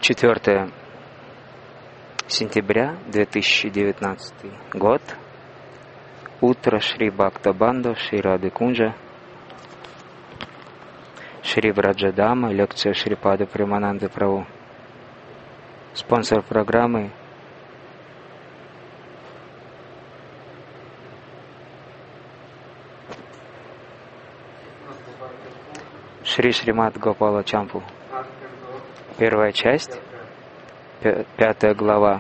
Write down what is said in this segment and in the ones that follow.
4 сентября 2019 год. Утро Шри Бхактабанду, Шри Рады Кунджа, Шри Враджадама, лекция Шрипады Премананды Прабху. Спонсор программы Шри Шримад Гопала Чампу. Первая часть, 5 глава.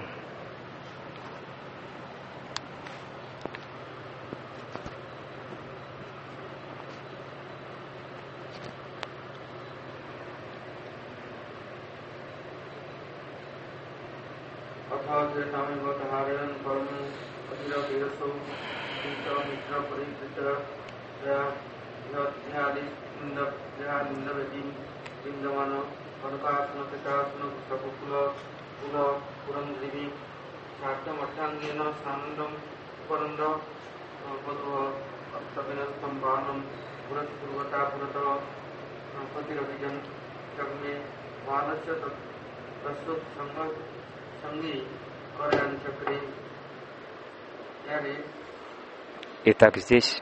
Итак, здесь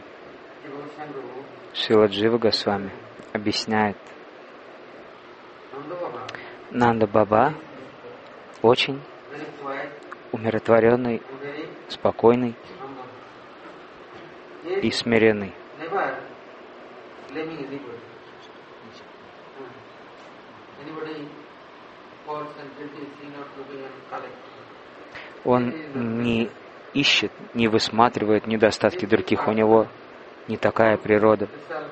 Шрила Джива Госвами объясняет, Нанда Баба очень умиротворенный, спокойный и смиренный. Он не ищет, не высматривает недостатки других. У него не такая природа.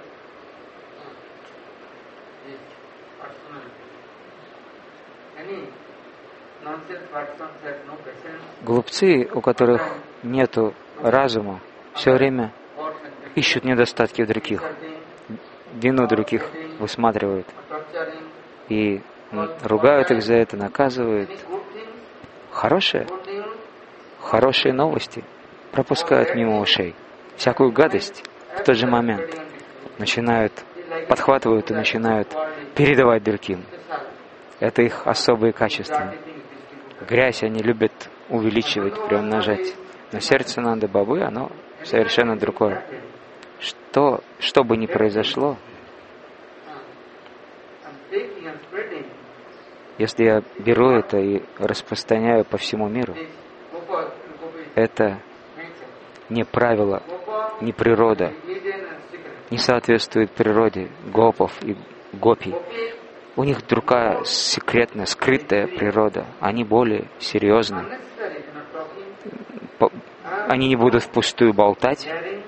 Глупцы, у которых нету разума, все время ищут недостатки в других, вину других высматривают и ругают их за это, наказывают. Хорошие новости пропускают мимо ушей. Всякую гадость в тот же момент подхватывают и начинают передавать другим. Это их особые качества. Грязь они любят увеличивать, приумножать. Но сердце Нанды Бабы, оно совершенно другое. Что бы ни произошло, если я беру это и распространяю по всему миру, это не правило, не природа, не соответствует природе гопов и гопи. У них другая секретная, скрытая природа. Они более серьезны. Они не будут впустую болтать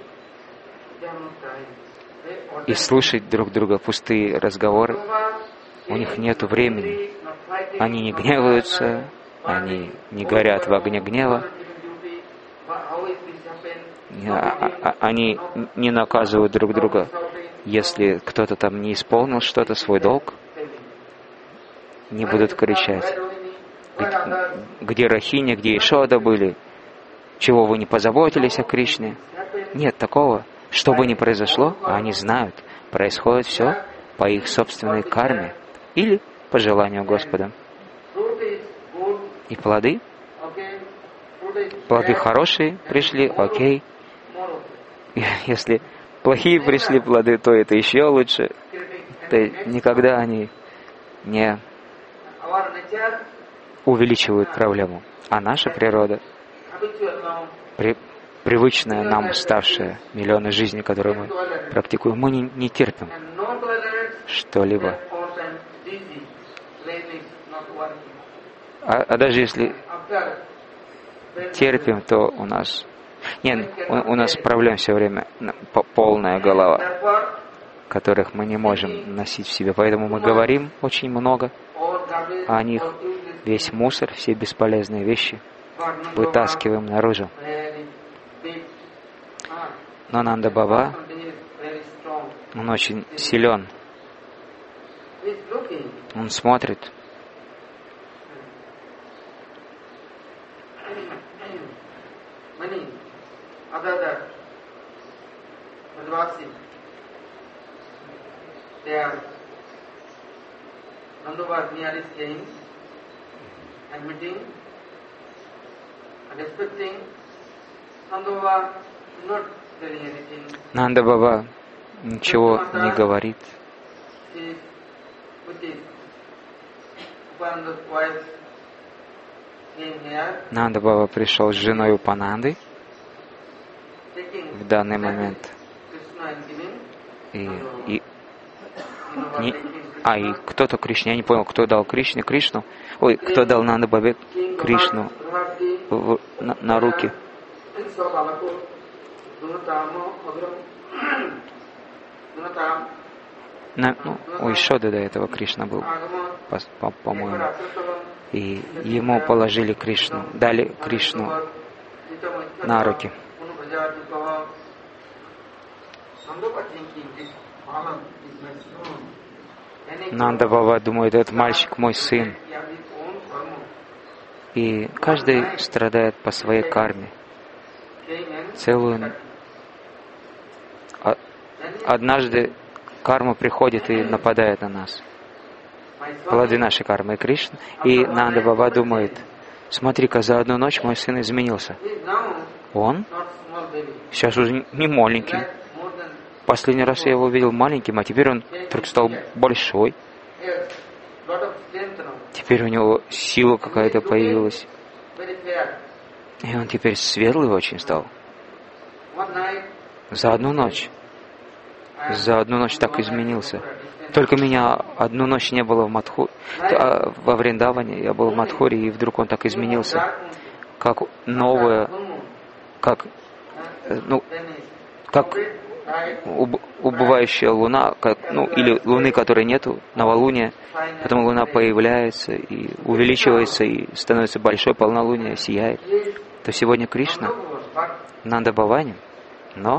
и слушать друг друга пустые разговоры. У них нет времени. Они не гневаются, они не горят в огне гнева. Они не наказывают друг друга, если кто-то там не исполнил что-то, свой долг. Не будут кричать. Где Рахиня, где Ишода были? Чего вы не позаботились о Кришне? Нет такого. Что бы ни произошло, они знают. Происходит все по их собственной карме или по желанию Господа. И плоды хорошие пришли, окей. Если плохие пришли плоды, то это еще лучше. Никогда они не увеличивают проблему. А наша природа, привычная нам, ставшая миллионы жизней, которые мы практикуем, мы не терпим что-либо. А даже если терпим, то у нас проблем все время полная голова, которых мы не можем носить в себе. Поэтому мы говорим очень много о них, весь мусор, все бесполезные вещи вытаскиваем наружу. Но Нанда Баба, он очень силен. Он смотрит. Nandubhas near is saying Нанда Баба ничего не говорит. Нанда Баба пришел с женой Упананды в данный момент. И кто-то Кришне, я не понял, кто дал Кришне Кришну, кто дал Нанда Бабе Кришну на руки. У Ишоды до этого Кришна был, по-моему. И ему положили Кришну, дали Кришну на руки. Нанда Баба думает, этот мальчик мой сын. И каждый страдает по своей карме. Однажды карма приходит и нападает на нас. Плоды нашей кармы и Кришна. И Нанда Баба думает, смотри-ка, за одну ночь мой сын изменился. Он сейчас уже не маленький. Последний раз я его видел маленьким, а теперь он вдруг стал большой. Теперь у него сила какая-то появилась. И он теперь светлый очень стал. За одну ночь так изменился. Только меня одну ночь не было во Вриндаване, я был в Мадхуре, и вдруг он так изменился. Как новое, как убывающая луна, или луны, которой нету, новолуние, потом луна появляется и увеличивается, и становится большой, полнолуние, сияет. То сегодня Кришна, Нанда Бавани, но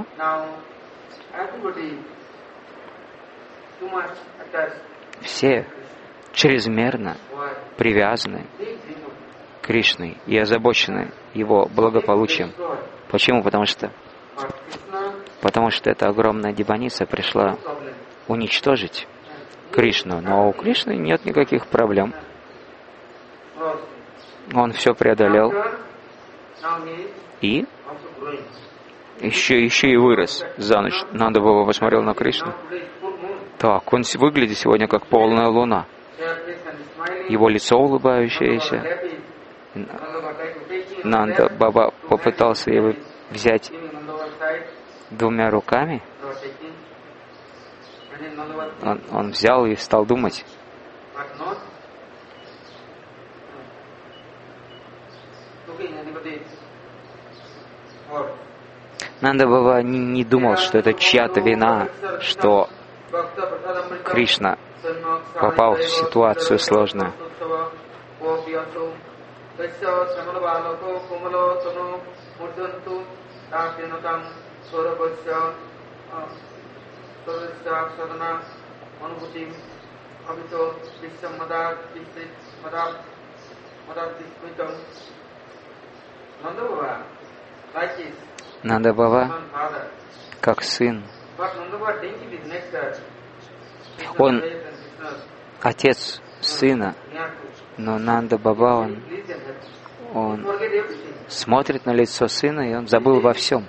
все чрезмерно привязаны к Кришне и озабочены его благополучием. Почему? Потому что эта огромная демоница пришла уничтожить Кришну. Но у Кришны нет никаких проблем. Он все преодолел и еще и вырос за ночь. Нанда Баба посмотрел на Кришну. Так, он выглядит сегодня как полная луна. Его лицо улыбающееся. Нанда Баба попытался его взять двумя руками. Он взял и стал думать. Нанда Баба не думал, что это чья-то вина, что Кришна попал в ситуацию сложную. Нанда Баба, как сын, он отец сына, но Нанда Баба, он смотрит на лицо сына, и он забыл во всем.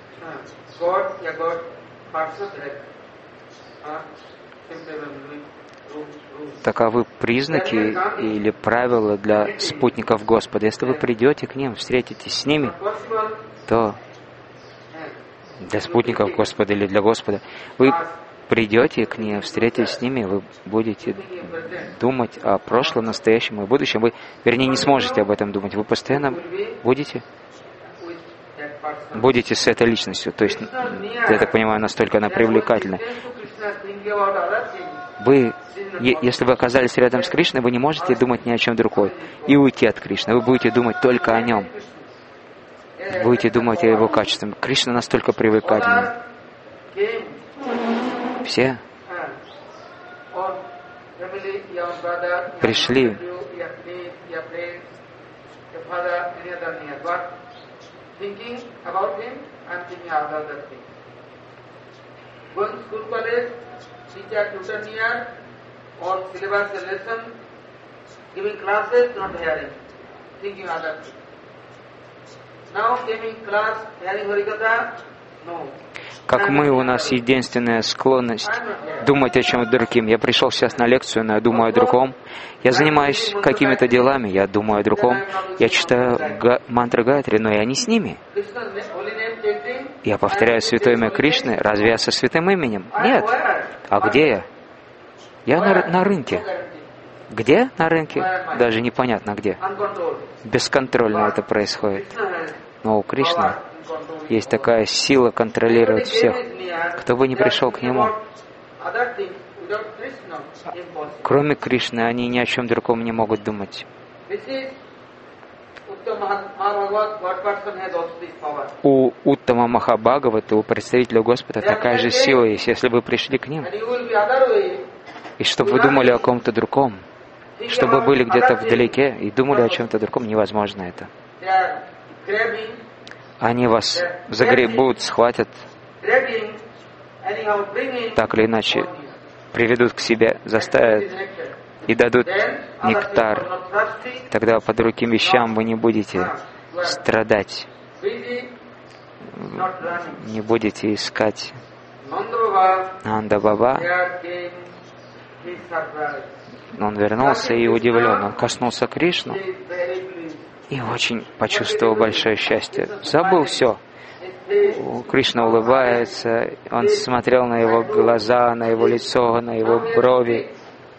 Таковы признаки или правила для спутников Господа. Если вы придете к ним, встретитесь с ними, то для спутников Господа или для Господа, вы придете к ним, встретитесь с ними, вы будете думать о прошлом, настоящем и будущем. Вы, вернее, не сможете об этом думать. Вы постоянно будете с этой личностью. То есть, я так понимаю, настолько она привлекательна. Если вы оказались рядом с Кришной, вы не можете думать ни о чем другом и уйти от Кришны. Вы будете думать только о нем. Будете думать о его качестве. Кришна настолько привлекательный. Все пришли Как мы, у нас единственная склонность думать о чем-то другим. Я пришел сейчас на лекцию, но я думаю о другом. Я занимаюсь какими-то делами, я думаю о другом. Я читаю мантры Гайатри, но я не с ними. Я повторяю святое имя Кришны. Разве я со святым именем? Нет. А где я? Я на рынке. Где на рынке? Даже непонятно где. Бесконтрольно это происходит. Но у Кришны есть такая сила контролировать всех. Кто бы ни пришел к Нему, кроме Кришны, они ни о чем другом не могут думать. У Уттама Махабхагавата, у представителя Господа, такая же сила есть, если вы пришли к ним. И чтобы вы думали о ком-то другом, чтобы были где-то вдалеке и думали о чем-то другом, невозможно это. Они вас загребут, схватят, так или иначе приведут к себе, заставят и дадут нектар. Тогда по другим вещам вы не будете страдать, не будете искать. Нанда Баба, он вернулся и удивлен. Он коснулся Кришну и очень почувствовал большое счастье. Забыл все. Кришна улыбается, он смотрел на его глаза, на его лицо, на его брови,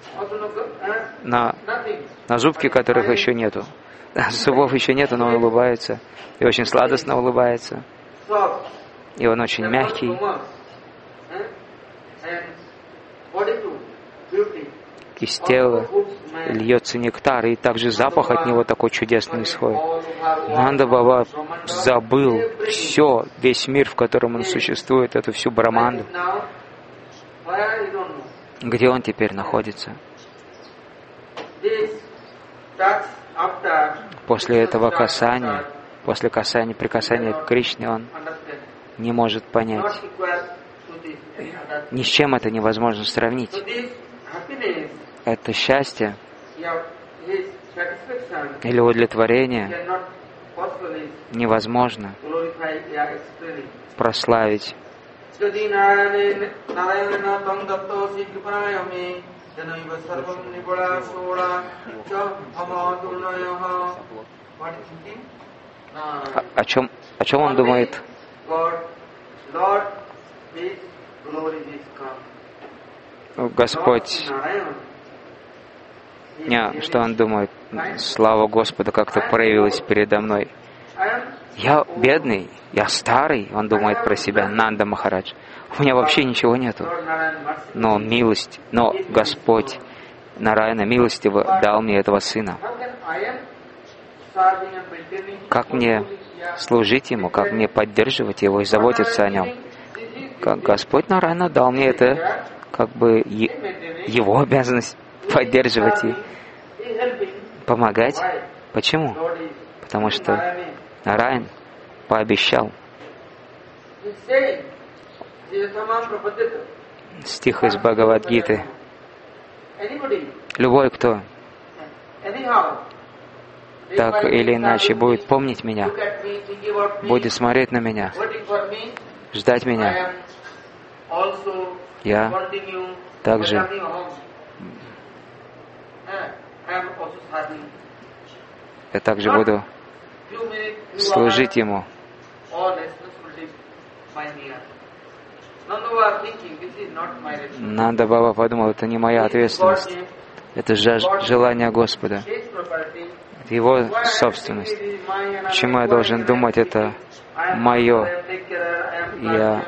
на зубки, которых еще нету. Зубов еще нету, но он улыбается. И очень сладостно улыбается. И он очень мягкий. Из тела льется нектар, и также запах от него такой чудесный исходит. Нанда Баба забыл все, весь мир, в котором он существует, эту всю Браманду. Где он теперь находится? После этого касания, после прикасания к Кришне, он не может понять. Ни с чем это невозможно сравнить. Это счастье или удовлетворение невозможно прославить. О чем он думает? Господь, что он думает? Слава Господу как-то проявилась передо мной. Я бедный, я старый, он думает про себя, Нанда Махарадж. У меня вообще ничего нету. Но Господь Нараяна милостиво дал мне этого сына. Как мне служить ему, как мне поддерживать его и заботиться о нем? Как Господь Нараяна дал мне это, как бы его обязанность поддерживать и помогать. Почему? Потому что Нараян пообещал. Стих из Бхагавад-гиты. Любой, кто так или иначе будет помнить меня, будет смотреть на меня, ждать меня, я также буду служить ему. Нанда Баба подумал, это не моя ответственность. Это желание Господа. Это Его собственность. Почему я должен думать, это мое? Я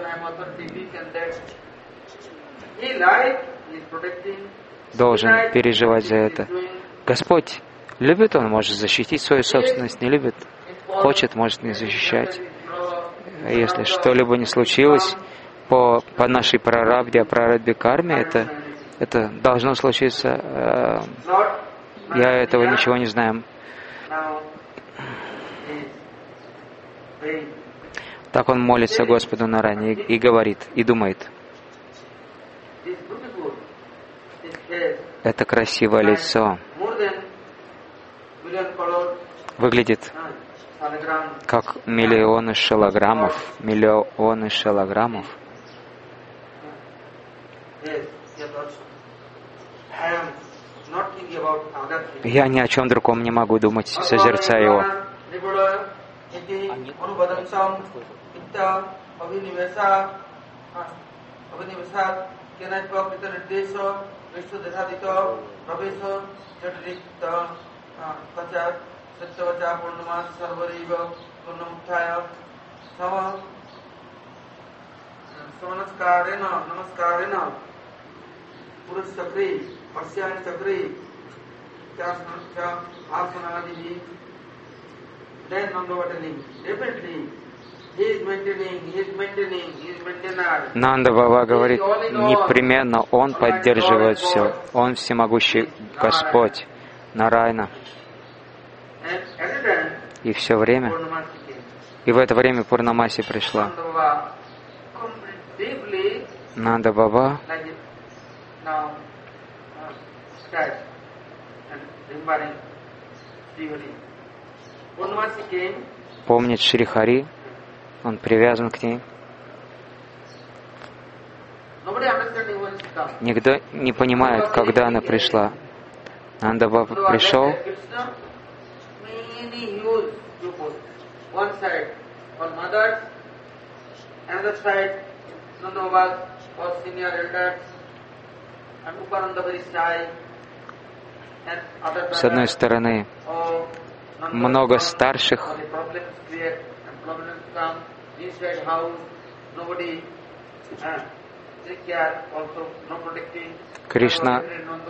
должен переживать за это. Господь любит, Он может защитить свою собственность, не любит, хочет, может не защищать. Если что-либо не случилось по нашей прарабдхе карме, это должно случиться. Я этого ничего не знаю. Так он молится Господу Нараяне и говорит, и думает. Это красивое лицо. выглядит как миллионы шелограммов, миллионы шелограммов. Я ни о чем другом не могу думать, созерцая его. Нанда Баба говорит, непременно Он поддерживает все. Он всемогущий Господь, Нарайна. И все время, и в это время Пурнамаси пришла. Нанда Баба помнит Шри Хари, он привязан к ней. Никто не понимает, когда она пришла. Нанда Баба пришел. С одной стороны, много старших, Кришна,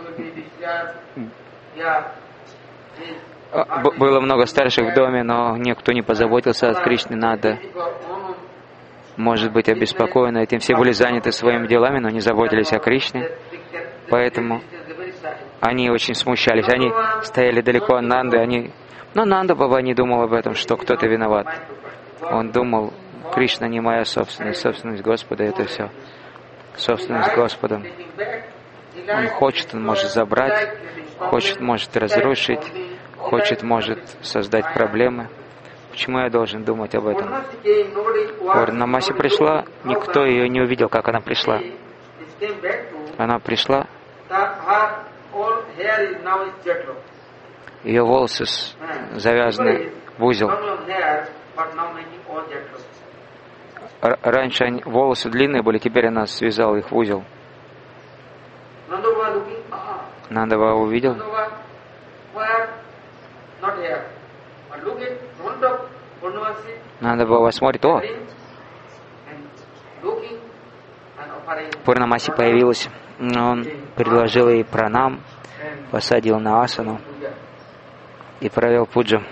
было много старших в доме, но никто не позаботился о Кришне. Надо, может быть, обеспокоен этим. Все были заняты своими делами, но не заботились о Кришне. Поэтому они очень смущались. Они стояли далеко от Нанды. Но Нанда Баба не думал об этом, что кто-то виноват. Он думал, Кришна не моя собственность, собственность Господа — это все. Собственность Господа. Он хочет, он может забрать, хочет, может разрушить, хочет, может создать проблемы. Почему я должен думать об этом? Пурнамаси пришла, никто ее не увидел, как она пришла. Она пришла, ее волосы завязаны в узел. Раньше волосы длинные были, теперь она связала их в узел. Нанда Баба увидел. Нанда Баба смотрит, о, Пурнамаси появилась. Он предложил ей пранам, посадил на асану и провел пуджу.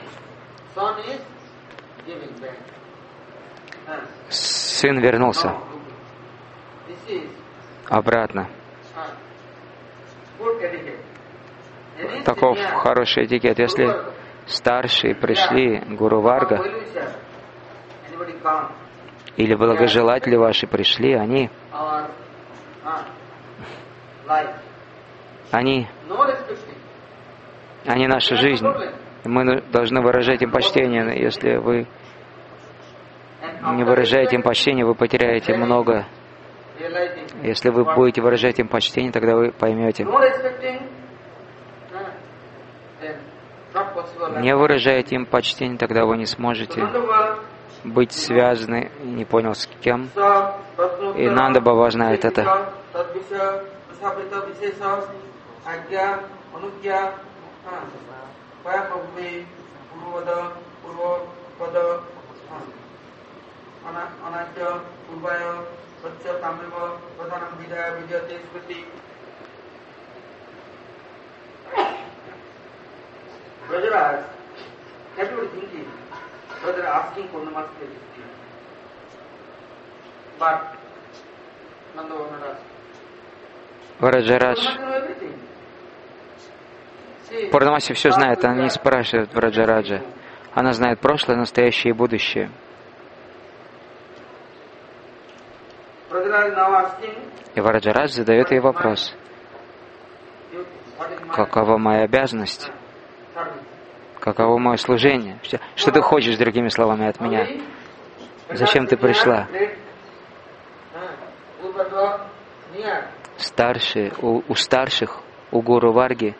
Сын вернулся обратно. Таков хороший этикет. Если старшие пришли, Гуру Варга, или благожелатели ваши пришли, они наша жизнь. Мы должны выражать им почтение. Если вы не выражаете им почтение, вы потеряете много. Если вы будете выражать им почтение, тогда вы поймете. Не выражаете им почтение, тогда вы не сможете быть связаны, не понял с кем. И Нанда Баба знает это. Враджарадж. Пурнамаси все знает, она не спрашивает Враджараджа. Она знает прошлое, настоящее и будущее. И Враджарадж задает ей вопрос. Какова моя обязанность? Каково мое служение? Что ты хочешь, другими словами, от меня? Зачем ты пришла? Старшие, у старших, у Гуру Варги,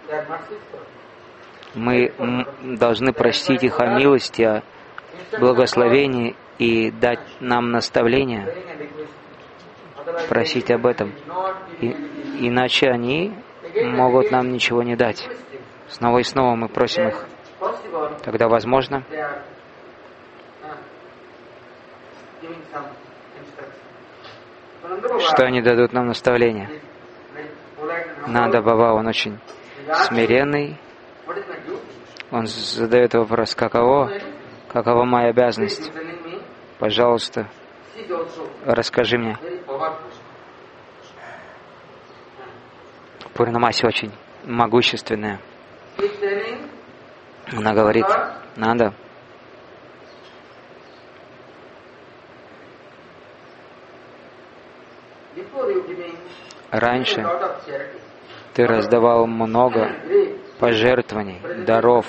мы должны простить их о милости, о благословении и дать нам наставление, просить об этом. Иначе они могут нам ничего не дать. Снова и снова мы просим их. Тогда возможно, что они дадут нам наставление. Нанда Баба, он очень смиренный. Он задает вопрос, какова моя обязанность? Пожалуйста, расскажи мне. Пурнамаси очень могущественная. Она говорит, Нанда, раньше ты раздавал много пожертвований, даров.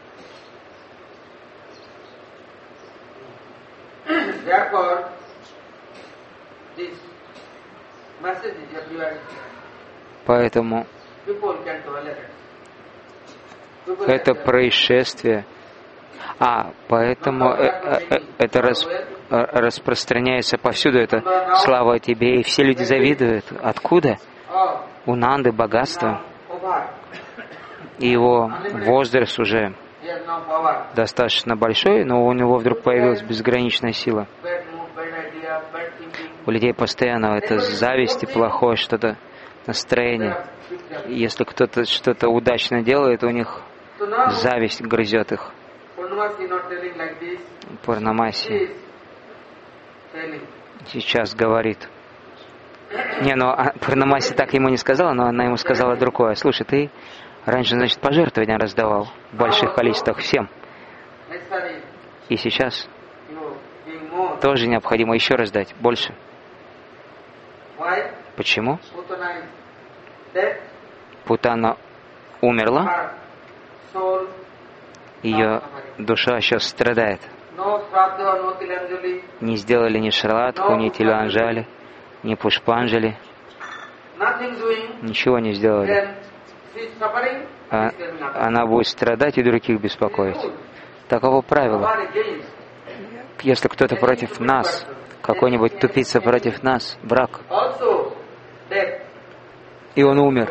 Поэтому это происшествие, поэтому это распространяется повсюду, это слава о тебе, и все люди завидуют. Откуда? У Нанды богатство, и его возраст уже достаточно большой, но у него вдруг появилась безграничная сила. У людей постоянно это зависть и плохое что-то, настроение. Если кто-то что-то удачно делает, у них зависть грызет их. Пурнамаси сейчас говорит. Пурнамаси так ему не сказала, но она ему сказала другое. Слушай, ты раньше, значит, пожертвования раздавал в больших количествах всем. И сейчас тоже необходимо еще раздать больше. Почему? Путана умерла, ее душа сейчас страдает. Не сделали ни Шрадху, ни Тиланджали, ни Пушпанджали. Ничего не сделали. Она будет страдать и других беспокоить. Таково правило. Если кто-то против нас, какой-нибудь тупица против нас, враг, и он умер.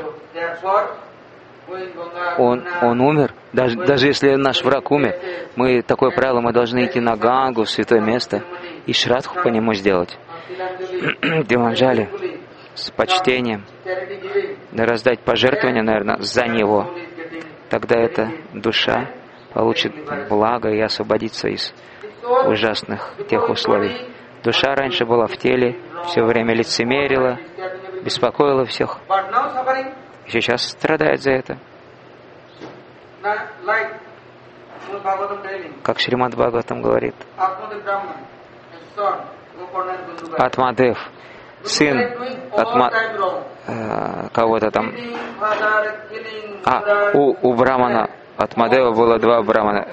Он умер. Даже если наш враг умер, такое правило, мы должны идти на Гангу, в святое место, и Шрадху по нему сделать. Диланджали с почтением, раздать пожертвования, наверное, за него. Тогда эта душа получит благо и освободится из ужасных тех условий. Душа раньше была в теле, все время лицемерила, беспокоила всех. И сейчас страдает за это. Как Шримад Бхагаватам говорит, Атмадев, сын кого-то там. У Брамана, Атмадева было два Брамана,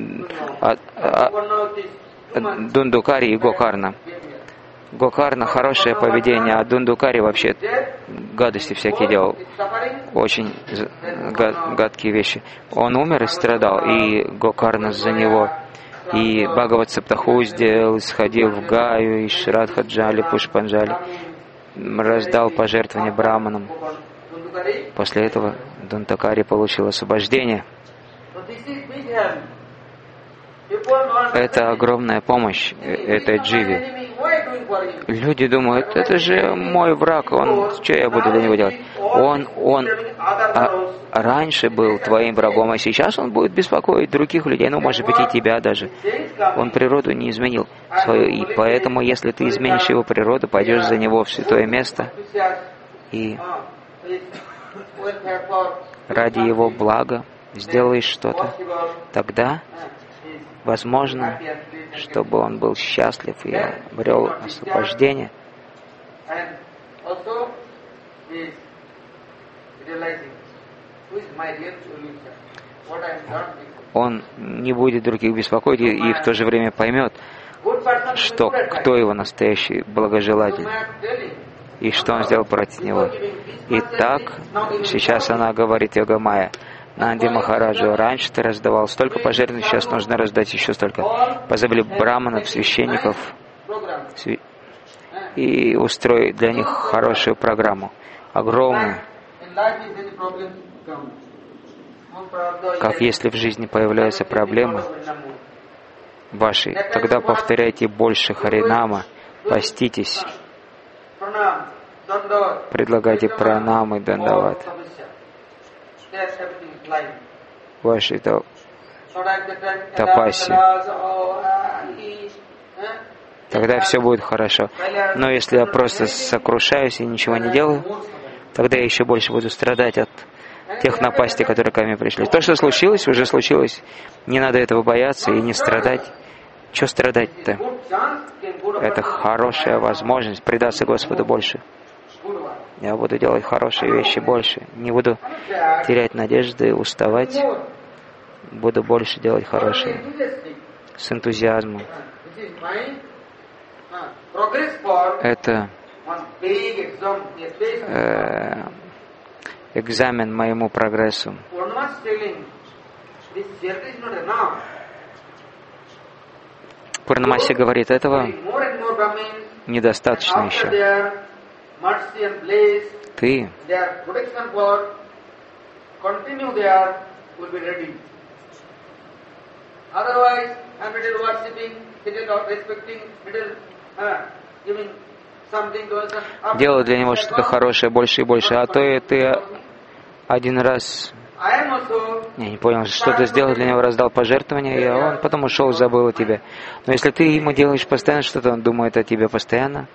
Дундукари и Гокарна. Гокарна хорошее поведение, а Дундукари вообще гадости всякие делал. Очень гадкие вещи. Он умер и страдал, и Гокарна за него. И Бхагават Саптаху сделал, сходил в Гаю, и Шрадхаджали, Пушпанджали, раздал пожертвования браманам. После этого Дундукари получил освобождение. Это огромная помощь этой дживе. Люди думают, это же мой враг, что я буду для него делать? Он раньше был твоим врагом, а сейчас он будет беспокоить других людей, может быть и тебя даже. Он природу не изменил свою, и поэтому, если ты изменишь его природу, пойдешь за него в святое место, и ради его блага сделаешь что-то, тогда возможно, чтобы он был счастлив и обрел освобождение. он не будет других беспокоить и в то же время поймет, что кто его настоящий благожелатель и что он сделал против него. Итак, сейчас она говорит Йогамая Нанди Махараджу: раньше ты раздавал столько пожертвований, сейчас нужно раздать еще столько. Позови браманов, священников и устрои для них хорошую программу, огромную. Как если в жизни появляются проблемы ваши, тогда повторяйте больше Харинама, поститесь, предлагайте пранамы, дандават. Ваши тапаси. Тогда все будет хорошо. Но если я просто сокрушаюсь и ничего не делаю, тогда я еще больше буду страдать от тех напастей, которые ко мне пришли. То, что случилось, уже случилось. Не надо этого бояться и не страдать. Что страдать-то? Это хорошая возможность предаться Господу больше. Я буду делать хорошие вещи больше. Не буду терять надежды, уставать. Буду больше делать хорошее. С энтузиазмом. Это экзамен моему прогрессу. Пурнамаси говорит, этого недостаточно еще. Ты делал для него что-то хорошее больше и больше, а то и ты один раз, я не понял, что ты сделал для него, раздал пожертвования, и он потом ушел, забыл о тебе. Но если ты ему делаешь постоянно что-то, он думает о тебе постоянно.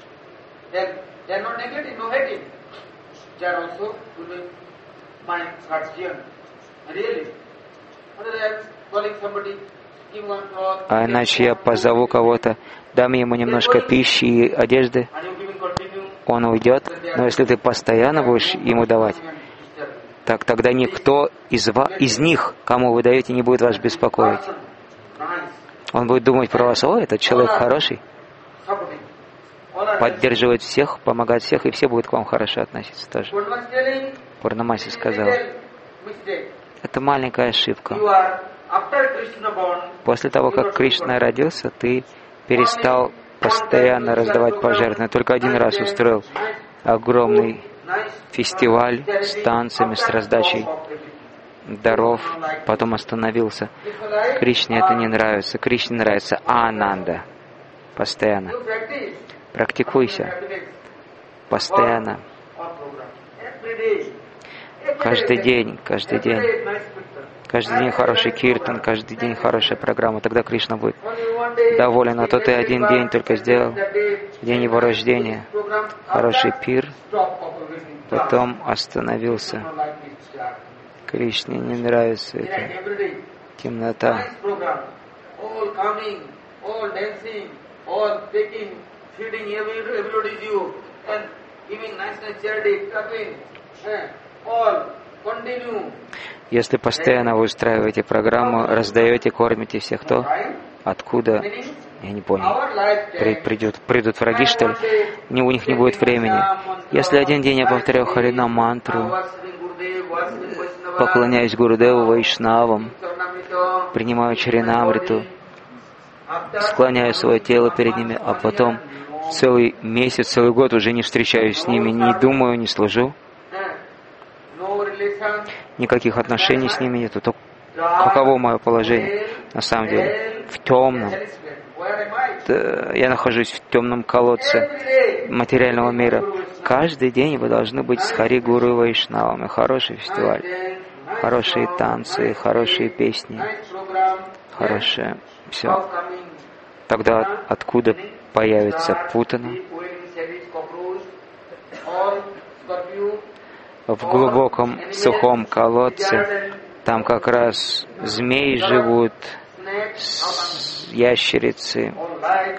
А иначе я позову кого-то, дам ему немножко пищи и одежды, он уйдет. Но если ты постоянно будешь ему давать, так тогда никто из них, кому вы даете, не будет вас беспокоить. Он будет думать про вас: о, этот человек хороший, поддерживает всех, помогает всех, и все будут к вам хорошо относиться тоже. Пурнамаси сказал, это маленькая ошибка. После того, как Кришна родился, ты перестал постоянно раздавать пожертвования. Только один раз устроил огромный фестиваль с танцами, с раздачей даров, потом остановился. Кришне это не нравится. Кришне нравится Ананда. Постоянно. Практикуйся. Постоянно. Каждый день. Каждый день хороший киртан, каждый день хорошая программа. Тогда Кришна будет доволен. А то ты один день только сделал, день его рождения, хороший пир, потом остановился. Кришне не нравится эта темнота. Если постоянно вы устраиваете программу, раздаете, кормите всех, то откуда, я не понял, придут враги, что ли? У них не будет времени. Если один день я повторяю Харинам мантру, поклоняюсь Гурудеву, Вайшнавам, принимаю Чаринамриту, склоняю свое тело перед ними, а потом целый месяц, целый год уже не встречаюсь с ними, не думаю, не служу, никаких отношений с ними нету, то каково мое положение на самом деле? В темном. Я нахожусь в темном колодце материального мира. Каждый день вы должны быть с Хари Гуру Вайшнавами. Хороший фестиваль, хорошие танцы, хорошие песни, хорошее все. Тогда откуда появится путана? В глубоком сухом колодце, там как раз змеи живут, ящерицы,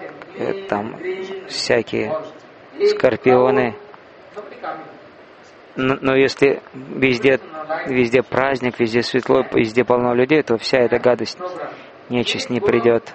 там всякие скорпионы. Но если везде праздник, везде светло, везде полно людей, то вся эта гадость, нечисть не придет.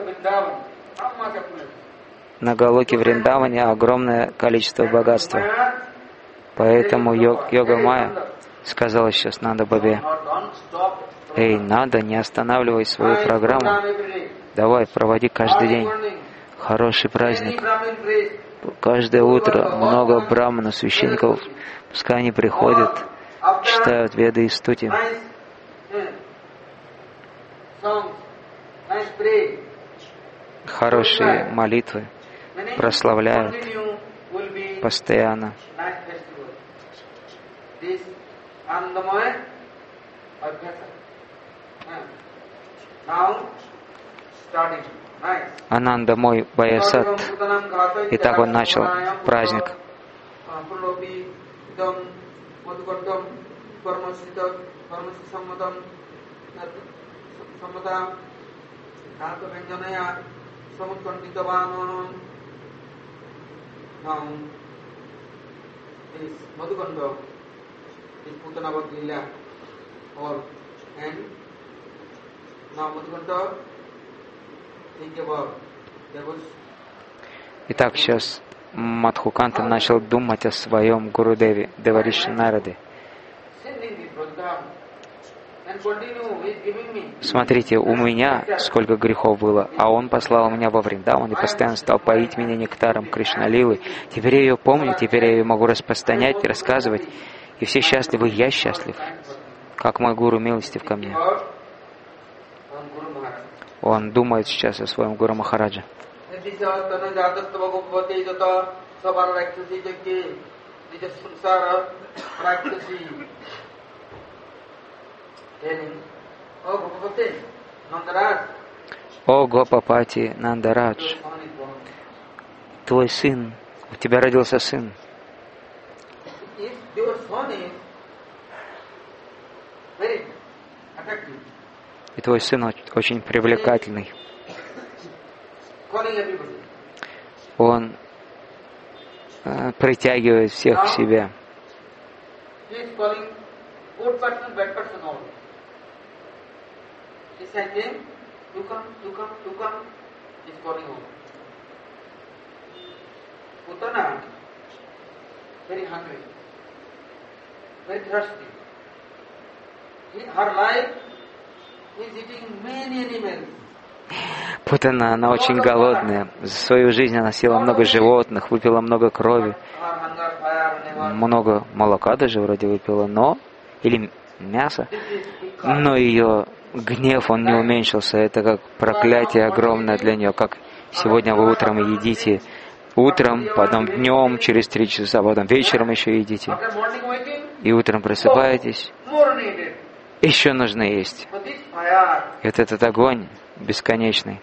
На Галоке Вриндаване огромное количество богатства. Поэтому Йога Майя сказала сейчас Нанда Бабе: «Эй, Нанда, не останавливай свою программу. Давай, проводи каждый день хороший праздник. Каждое утро много браманов, священников, пускай они приходят, читают Веды и Стути, хорошие молитвы, прославляют постоянно». Ананда мой Баясат. И так он начал праздник. Итак, сейчас Мадхуканта начал думать о своем Гурудеве, Девариши Нараде. Смотрите, у меня сколько грехов было, а он послал меня во Вриндаван и постоянно стал поить меня нектаром Кришналилы. Теперь я ее помню, теперь я ее могу распространять и рассказывать. И все счастливы, я счастлив, как мой гуру милостив ко мне. Он думает сейчас о своем Гуру Махараджа. О Гопапати Нандарадж, твой сын, у тебя родился сын. И твой сын очень привлекательный. Он притягивает всех к себе. Путана, она очень голодная. За свою жизнь она съела много животных, выпила много крови, много молока даже вроде выпила, или мясо. Но ее гнев, он не уменьшился. Это как проклятие огромное для нее. Как сегодня вы утром едите, утром, потом днем, через 3 часа, потом вечером еще едите. И утром просыпаетесь, еще нужно есть. И вот этот огонь бесконечный.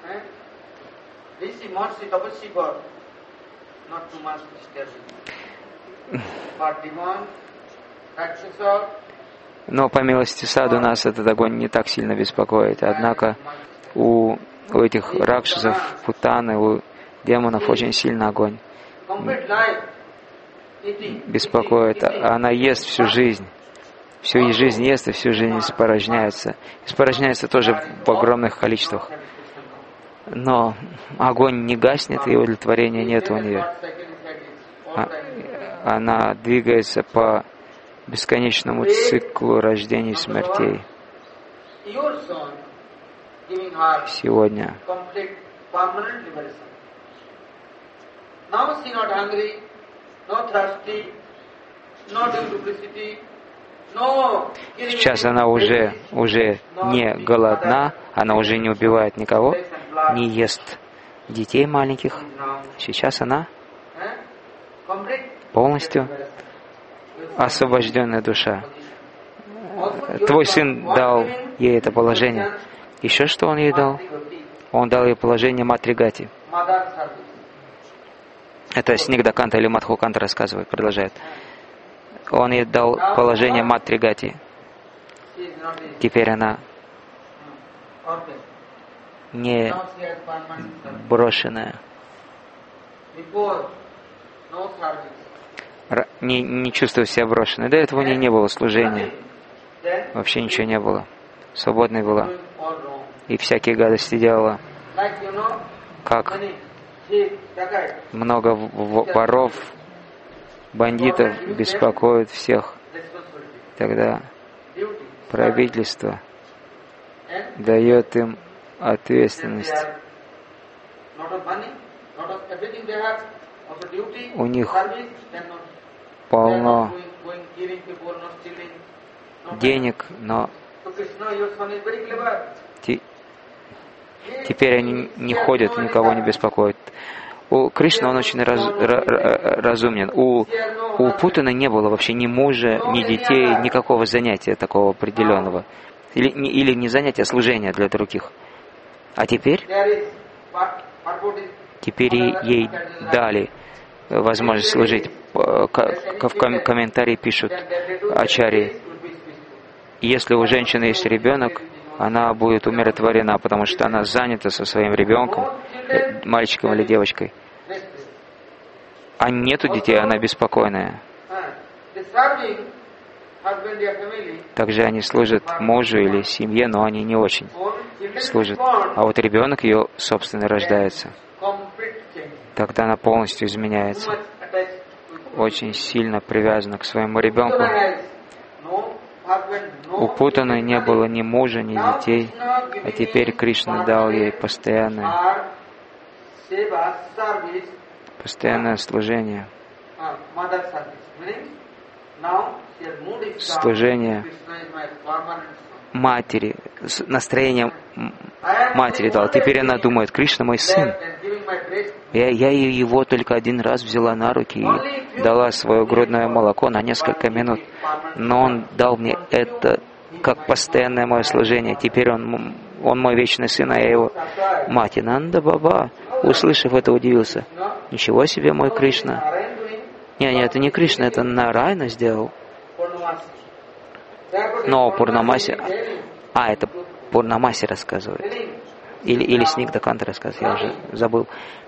Но по милости саду нас этот огонь не так сильно беспокоит. Однако у этих ракшасов, путаны, у демонов очень сильно огонь беспокоит. Она ест всю жизнь. Всю жизнь ест и всю жизнь испорожняется. Испорожняется тоже в огромных количествах. Но огонь не гаснет, и удовлетворения нет у нее. Она двигается по бесконечному циклу рождений и смертей. Сегодня. Сейчас она уже не голодна, она уже не убивает никого, не ест детей маленьких. Сейчас она полностью освобожденная душа. Твой сын дал ей это положение. Еще что он ей дал? Он дал ей положение Матригати. Это Снигдаканта или Мадхуканта рассказывает, продолжает. Он ей дал положение Матригати. Теперь она не брошенная. не чувствовал себя брошенной. До этого у нее не было служения. Вообще ничего не было. Свободной была. И всякие гадости делала. Как много воров, бандитов беспокоит всех. Тогда правительство дает им ответственность. У них полно денег, но теперь они не ходят, никого не беспокоят. У Кришны он очень разумен. У Путана не было вообще ни мужа, ни детей, никакого занятия такого определенного. Или не занятия, а служения для других. А теперь ей дали возможность служить. В комментарии пишут ачарьи: если у женщины есть ребенок, она будет умиротворена, потому что она занята со своим ребенком, мальчиком или девочкой. А нету детей, она беспокойная. Также они служат мужу или семье, но они не очень служат. А вот ребенок ее собственно рождается. Тогда она полностью изменяется. Очень сильно привязана к своему ребенку. У Путаны не было ни мужа, ни детей, а теперь Кришна дал ей постоянное служение. Служение матери, настроение матери дал. Теперь она думает: Кришна мой сын. Я его только один раз взяла на руки и дала свое грудное молоко на несколько минут. Но он дал мне это как постоянное мое служение. Теперь он мой вечный сын, а я его мать. И Нанда Баба, услышав это, удивился. Ничего себе, мой Кришна. Не, это не Кришна, это Нарайна сделал. Но Пурнамаси... это Пурнамаси рассказывает. Или Снигдаканта рассказывает, я уже забыл.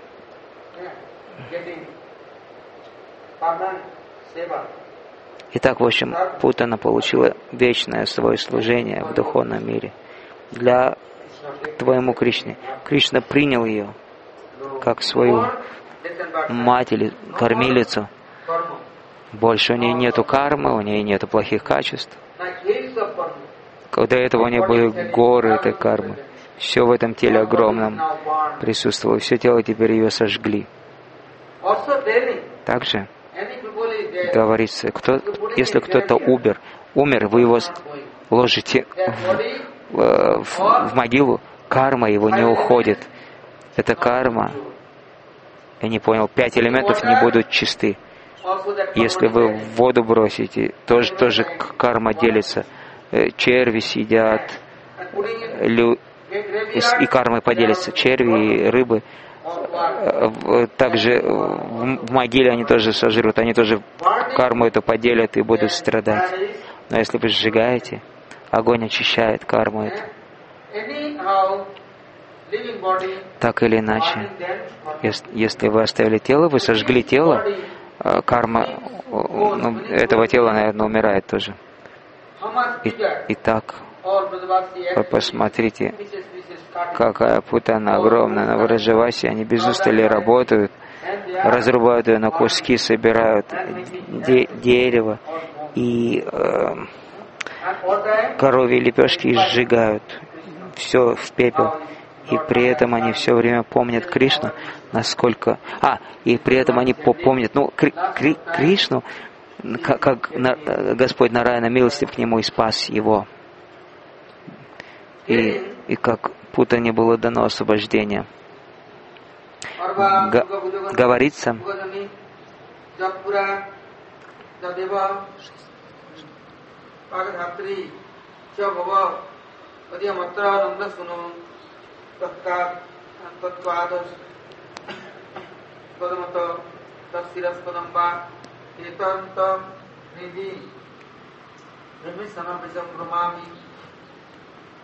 Итак, в общем, Путана получила вечное свое служение в духовном мире для твоему Кришне. Кришна принял ее как свою мать или кормилицу. Больше у нее нету кармы, у нее нету плохих качеств. До этого у нее были горы этой кармы. Все в этом теле огромном присутствовало. Все тело теперь ее сожгли. Также говорится, если кто-то умер, вы его ложите в могилу, карма его не уходит. Это карма. Я не понял, 5 элементов не будут чисты. Если вы в воду бросите, тоже карма делится. Черви сидят, и кармой поделятся. Черви и рыбы. Также в могиле они тоже сожрут, они тоже карму эту поделят и будут страдать. Но если вы сжигаете, огонь очищает карму эту. Так или иначе, если вы оставили тело, вы сожгли тело, карма этого тела, наверное, умирает тоже. Итак, вы посмотрите, какая Путана огромная. На Враджавасе они без устали работают, разрубают ее на куски, собирают дерево и коровьи лепешки и сжигают. Все в пепел. И при этом они все время помнят Кришну, насколько... и при этом они помнят, Кришну, как Господь Нараяна милостив к нему и спас его. И как Путане было дано освобождение. Говорится,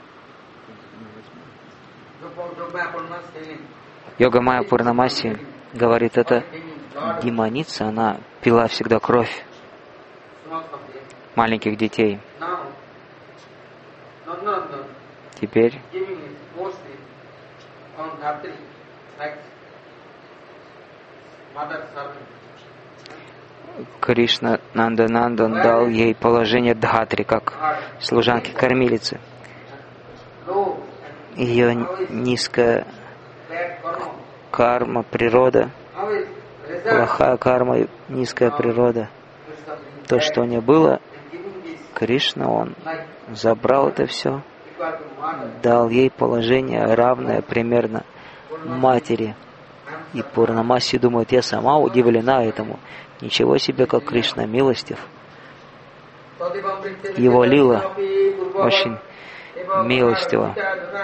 Йога Майя Пурнамаси говорит, эта демоница, она пила всегда кровь маленьких детей. Теперь Кришна Нанданандан дал ей положение Дхатри, как служанки-кормилицы. Ее низкая карма, природа, плохая карма, низкая природа, то, что у нее было, Кришна, он забрал это все, дал ей положение, равное примерно матери. И Пурнамаси думает, я сама удивлена этому. Ничего себе, как Кришна милостив. Его лила очень милостиво.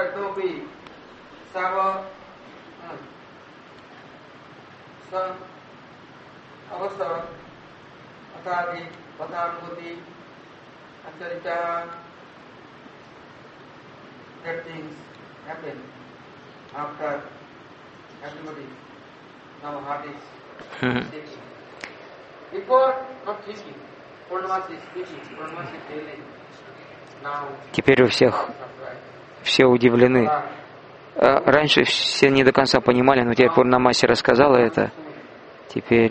Теперь у всех все удивлены. Раньше все не до конца понимали, но теперь Пурнамаси рассказала это. Теперь...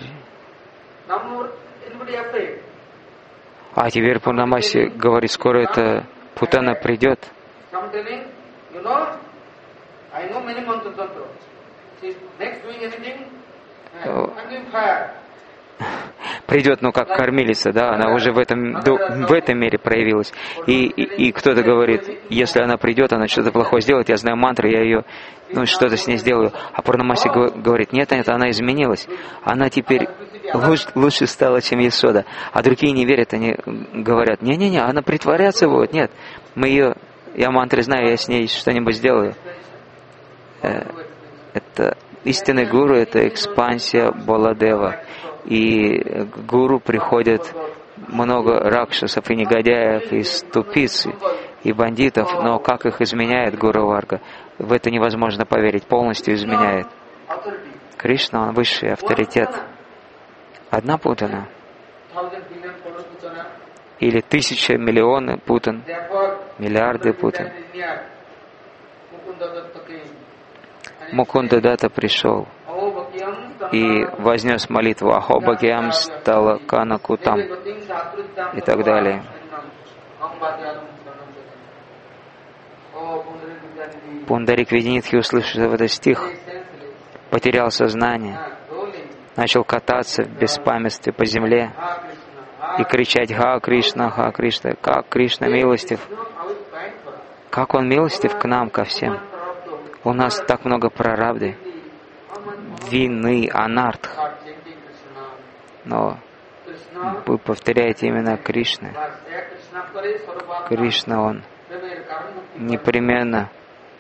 А теперь Пурнамаси говорит, скоро эта Путана придет. Придет, ну как кормилица, да, она уже в этом мире проявилась. И кто-то говорит, если она придет, она что-то плохое сделает, я знаю мантры, я ее, что-то с ней сделаю. А Пурнамаси говорит, нет, она изменилась. Она теперь лучше стала, чем Ясода. А другие не верят, они говорят, не-не-не, она притворяться будет, нет. Я мантры знаю, я с ней что-нибудь сделаю. Это истинный гуру, это экспансия Баладева. И к гуру приходят много ракшасов и негодяев, и ступиц, и бандитов, но как их изменяет Гуру Варга, в это невозможно поверить, полностью изменяет. Кришна, он высший авторитет. Одна путана, или 1000 миллионы путан, миллиарды путан. Мукунда Датта пришел и вознес молитву Ахо Бхагьям стала Канакутам и так далее. Пундарик Видинитхи, услышав этот стих, потерял сознание, начал кататься в беспамятстве по земле и кричать «Ха Кришна, Ха Кришна», как Кришна милостив, как Он милостив к нам, ко всем. У нас так много прарабды, вины, анартх. Но вы повторяете именно Кришны. Кришна, Он непременно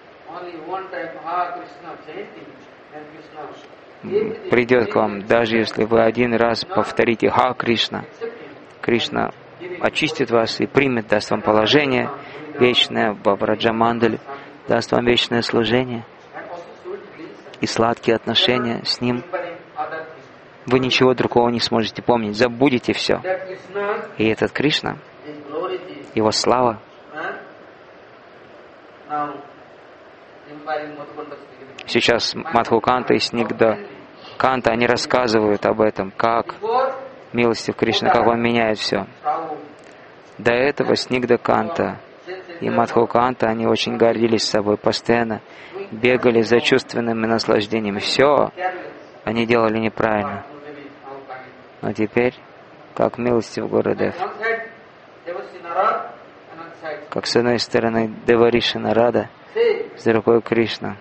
придет к вам, даже если вы один раз повторите «Ха Кришна». Кришна очистит вас и примет, даст вам положение вечное в Браджамандале, даст вам вечное служение и сладкие отношения с Ним. Вы ничего другого не сможете помнить, забудете все. И этот Кришна, Его слава, сейчас Мадхуканта и Снигдха Канта, они рассказывают об этом, как милостив Кришна, как Он меняет все. До этого Снигдха Канта и Мадхуканта, они очень гордились собой, постоянно бегали за чувственными наслаждениями. Все они делали неправильно. Но теперь, как милостив Гурудев, как с одной стороны Девариша Нарада, с другой Кришна.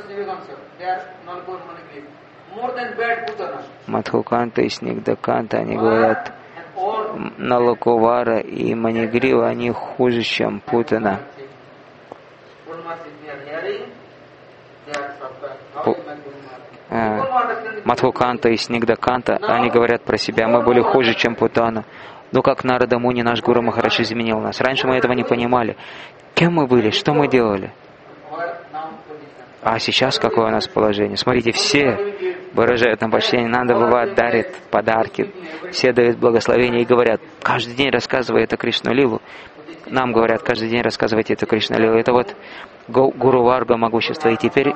Мадхуканта и Снигдха Канта, они говорят, Налакувара и Манигрива, они хуже, чем Путана. Мадхуканта и Снигдха Канта, они говорят про себя, мы были хуже, чем Путана. Но как Нарада Муни, наш Гуру Махарадж, изменил нас. Раньше мы этого не понимали. Кем мы были? Что мы делали? А сейчас какое у нас положение? Смотрите, все выражают нам почтение. Нанда Бава дарит подарки, все дают благословение и говорят, каждый день рассказывай эту Кришну Лилу. Нам говорят, каждый день рассказывайте эту Кришну Лилу. Это вот Гуру Варга могущество. И теперь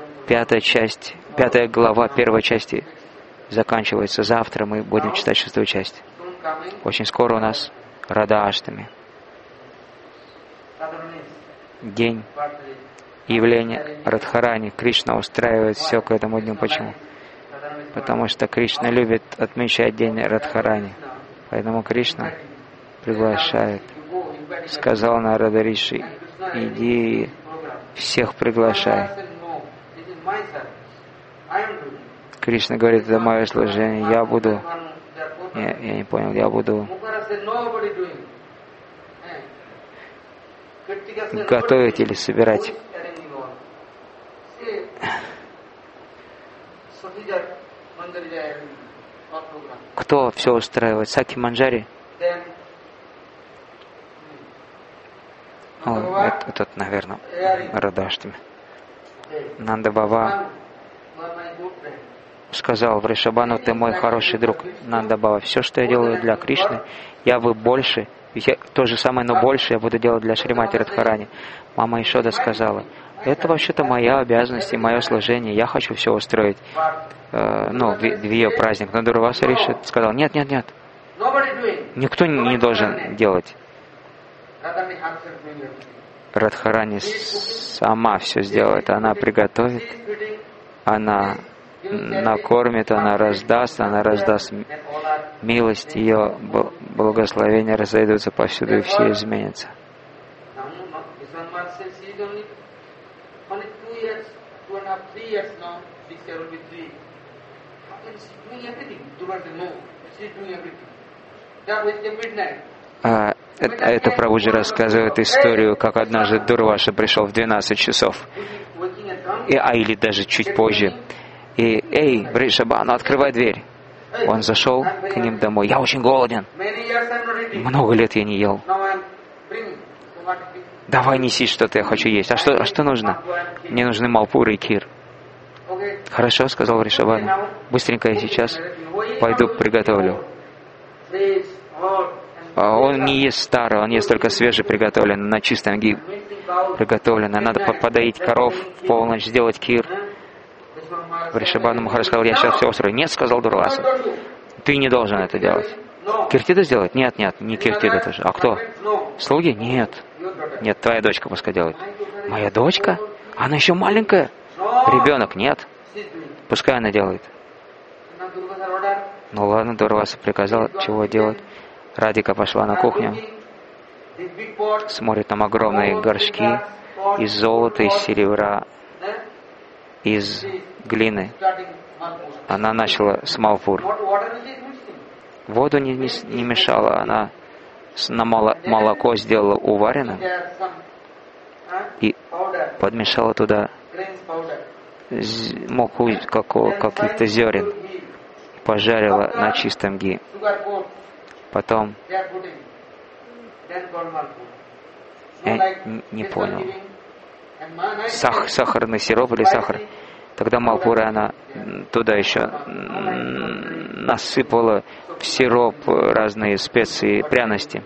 5 глава 1 части заканчивается. Завтра мы будем читать 6 часть. Очень скоро у нас Рада Аштами. День явления Радхарани. Кришна устраивает все к этому дню. Почему? Потому что Кришна любит отмечать день Радхарани. Поэтому Кришна приглашает. Сказал Нарада Риши, иди всех приглашай. Кришна говорит, это мое служение, я буду, я не понял, я буду готовить или собирать. Кто все устраивает? Саки Манджари? Этот, наверное, Радаштами. Нанда Бава сказал Вришабану, ты мой хороший друг. Нанда Бава, все, что я делаю для Кришны, я бы больше, то же самое, но больше я буду делать для Шримати Радхарани. Мама Ишода сказала, это вообще-то моя обязанность и мое служение, я хочу все устроить, в ее праздник. Но Дурваса Риши сказал, нет, никто не должен делать. Радхарани сама все сделает, она приготовит, она накормит, она раздаст милость, ее благословения разойдутся повсюду, и все изменятся. Это Прабхуджи рассказывает историю, как однажды Дурваша пришел в 12 часов, или даже чуть позже. И, эй, Вришабану, открывай дверь. Он зашел к ним домой. Я очень голоден. Много лет я не ел. Давай неси что-то, я хочу есть. А что нужно? Мне нужны малпуры и кир. Хорошо, сказал Вришабану. Быстренько я сейчас пойду приготовлю. Он не ест старое, он ест только свежеприготовленное, на чистом ги приготовленное. Надо подоить коров в полночь, сделать кир. Вришабану Махарадж сказал, я сейчас все устрою. Нет, сказал Дурваса, ты не должен это делать. Киртида сделать? Нет, не Киртида тоже. А кто? Слуги? Нет, твоя дочка пускай делает. Моя дочка? Она еще маленькая? Ребенок? Нет. Пускай она делает. Ну ладно, Дурваса приказал, чего делать. Радика пошла на кухню, смотрит, там огромные горшки из золота, из серебра, из глины. Она начала с малпур. Воду не мешала, она на молоко сделала уваренным и подмешала туда муку каких-то зерен, пожарила на чистом ги. Потом не понял. Сахарный сироп или сахар. Тогда малпура она туда еще насыпала в сироп разные специи, пряности.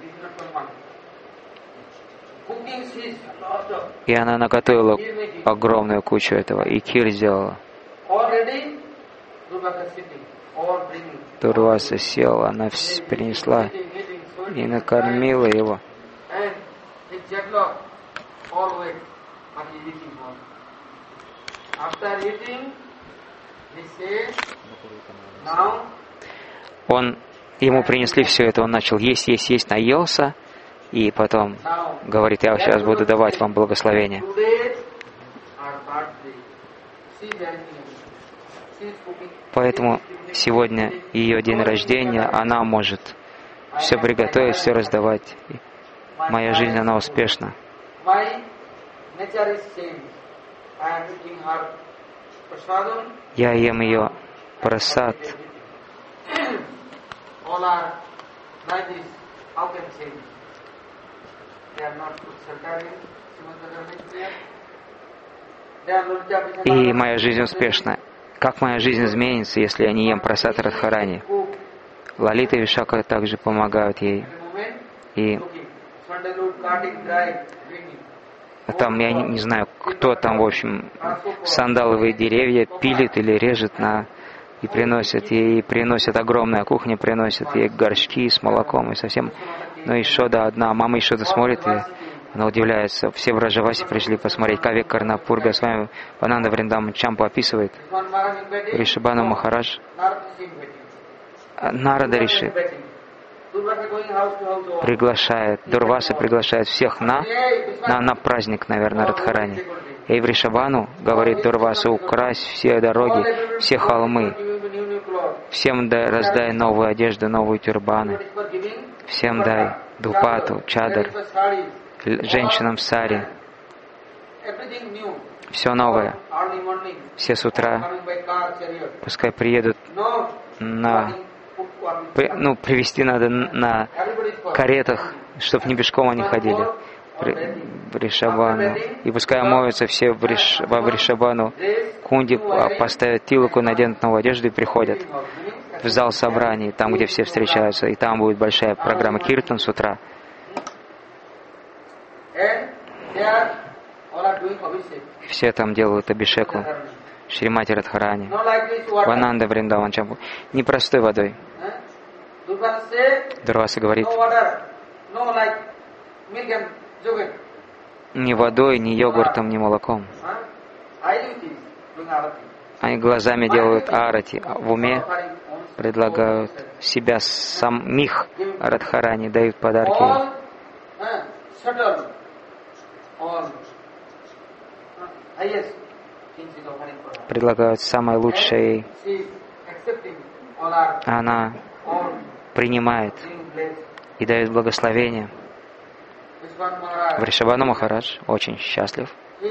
И она наготовила огромную кучу этого, и кир сделала. Дурваса сел, она принесла и накормила его. Ему принесли все это, он начал есть, наелся, и потом говорит, я сейчас буду давать вам благословение. Поэтому сегодня ее день рождения, она может все приготовить, все раздавать. Моя жизнь, она успешна. Я ем ее прасад. и моя жизнь успешна. Как моя жизнь изменится, если я не ем прасад Радхарани? Лалита и Вишака также помогают ей. И там, я не знаю, кто там, в общем, сандаловые деревья пилит или режет и приносят. Ей приносят огромная кухня, приносят ей горшки с молоком и совсем. Но Ишода одна, мама Ишода смотрит, и она удивляется. Все в Раджавасе пришли посмотреть. Кавик Карнапур Госвами Ананда Вриндаман Чампу описывает. Ришабану Махарадж, Нарада Риши приглашает, Дурваса приглашает всех на праздник, наверное, Радхарани. И в Ришабану, говорит Дурваса, укрась все дороги, все холмы, всем раздай новую одежду, новые тюрбаны, всем дай дупату, чадар, женщинам сари, все новое. Все с утра пускай приедут привезти надо на каретах, чтобы не пешком они ходили в Ришабану. И пускай омоются все в Ришабану, кунди поставят тилоку, наденут новую одежду и приходят в зал собраний, там, где все встречаются. И там будет большая программа Киртан с утра. Все там делают абишеку Шримати Радхарани, Вананда Вриндаван Чампу. Не простой водой. Дурваса говорит, ни водой, ни йогуртом, ни молоком. Они глазами делают арати, а в уме предлагают себя самих Радхарани, дают подарки. Предлагают самое лучшее. Она принимает и дает благословение. Вришабану Махарадж очень счастлив.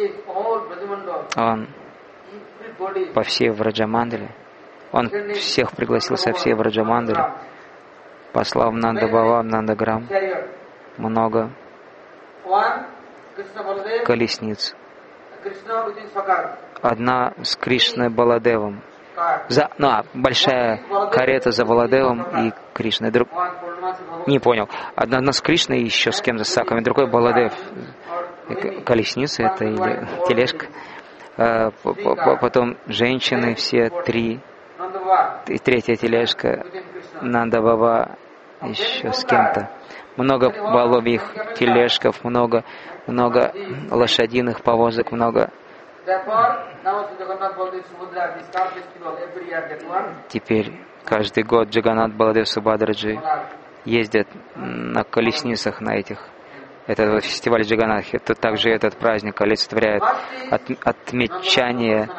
Он по всей Враджамандале. Он всех пригласил со всей Враджамандали. Послал в Нандабава, в Нандаграм много колесниц. Одна с Кришной Баладевом. Большая карета за Баладевом и Кришной. Не понял. Одна с Кришной и еще с кем-то с Саками, другой Баладев. Колесница это или тележка. Потом женщины все три. И третья тележка Нанда Баба еще с кем-то. Много баловьих тележков, много лошадиных повозок, много. Теперь каждый год Джаганнат Баладев Субхадраджи ездят на колесницах на этих. Это фестиваль Джаганнатхи. Тут также этот праздник олицетворяет отмечание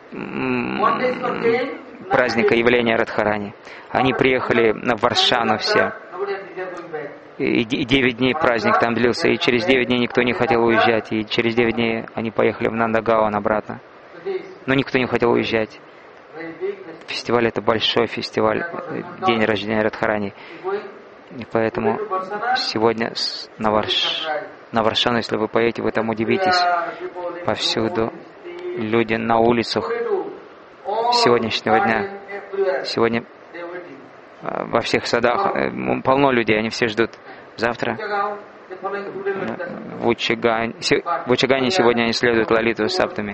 праздника явления Радхарани. Они приехали на Варшану все. И 9 дней праздник там длился, и через 9 дней никто не хотел уезжать, и через 9 дней они поехали в Нандагаван обратно. Но никто не хотел уезжать. Фестиваль — это большой фестиваль, день рождения Радхарани. И поэтому сегодня на Варшану, если вы поедете, вы там удивитесь. Повсюду люди на улицах сегодняшнего дня. Сегодня во всех садах полно людей, они все ждут. Завтра в Учагане сегодня они следуют Лалиту с Саптами.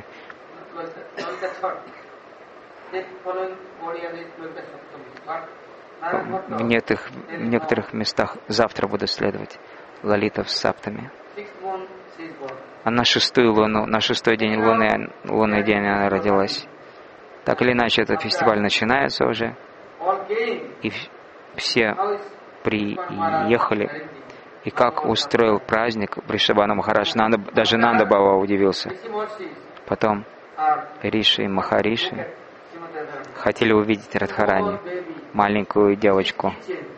В некоторых местах завтра будут следовать Лалита с Саптами. А на 6-ю луну, на 6-й день лунный день она родилась. Так или иначе, этот фестиваль начинается уже. И все приехали. И как устроил праздник Вришабану Махарадж, даже Нанда Бава удивился. Потом Риши и Махариши хотели увидеть Радхарани, маленькую девочку.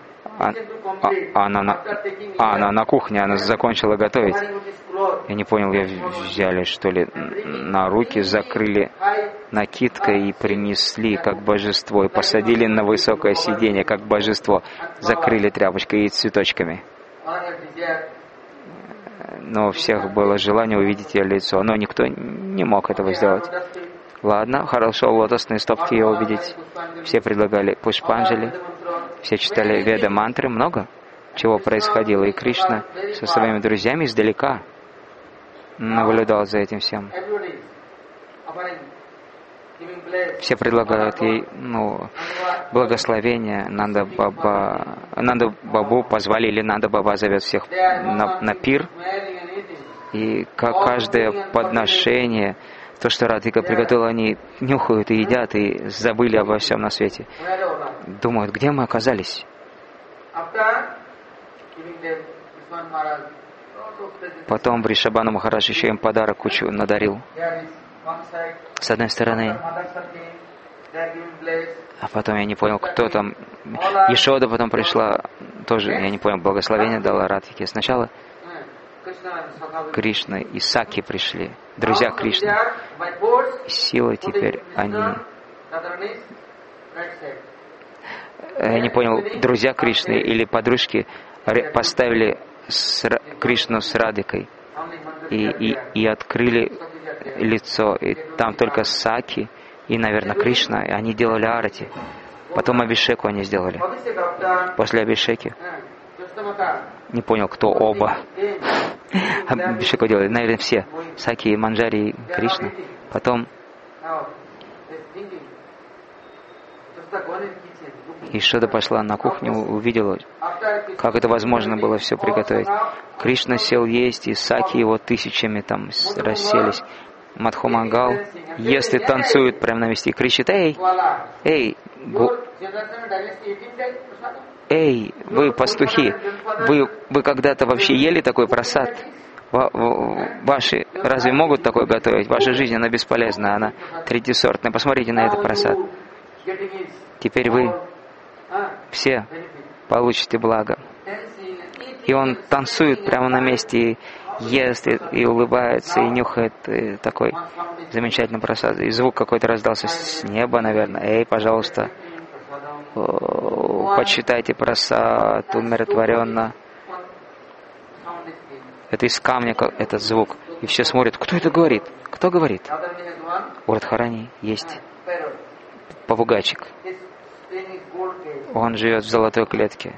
Она на кухне, она закончила готовить. Я не понял, ее взяли, что ли, на руки, закрыли накидкой и принесли как божество, и посадили на высокое сиденье как божество, закрыли тряпочкой и цветочками. но у всех было желание увидеть ее лицо, но никто не мог этого сделать. Ладно, хорошо, лотосные стопки ее увидеть. Все предлагали пушпанджали, все читали веда-мантры, много чего происходило. И Кришна со своими друзьями издалека наблюдал за этим всем. Все предлагают ей благословение. Нанда Бабу позвали, или Нанда Баба зовет всех на пир. И каждое подношение, то, что Радхика приготовила, они нюхают и едят, и забыли обо всем на свете. Думают, где мы оказались? Потом Вришабхану Махарадж еще им подарок кучу надарил. С одной стороны, а потом я не понял, кто там. Ешода потом пришла, тоже я не понял, благословение дала Радхике. Сначала Кришна и Саки пришли, друзья Кришны. Силой теперь они... Я не понял, друзья Кришны или подружки поставили Кришну с Радхикой и открыли лицо, и там только Саки и, наверное, Кришна, и они делали арати. Потом абишеку они сделали. После абишеки не понял, кто оба. Абишеку делали, наверное, все. Саки, Манджари и Кришна. Потом Ешода пошла на кухню, увидела, как это возможно было все приготовить. Кришна сел есть, и Саки его тысячами там расселись. Мадхумангал ест и танцует прямо на месте. И кричит: эй, вы пастухи, вы когда-то вообще ели такой прасад? Ваши разве могут такое готовить? Ваша жизнь, она бесполезна, она третьесортная. Посмотрите на этот прасад. Теперь вы все получите благо. И он танцует прямо на месте, и ест, и улыбается, и нюхает, и такой замечательный прасад. И звук какой-то раздался с неба, наверное. Эй, пожалуйста, почитайте прасад умиротворенно. Это из камня этот звук. И все смотрят, кто это говорит? Кто говорит? У Радхарани есть попугайчик. Он живет в золотой клетке.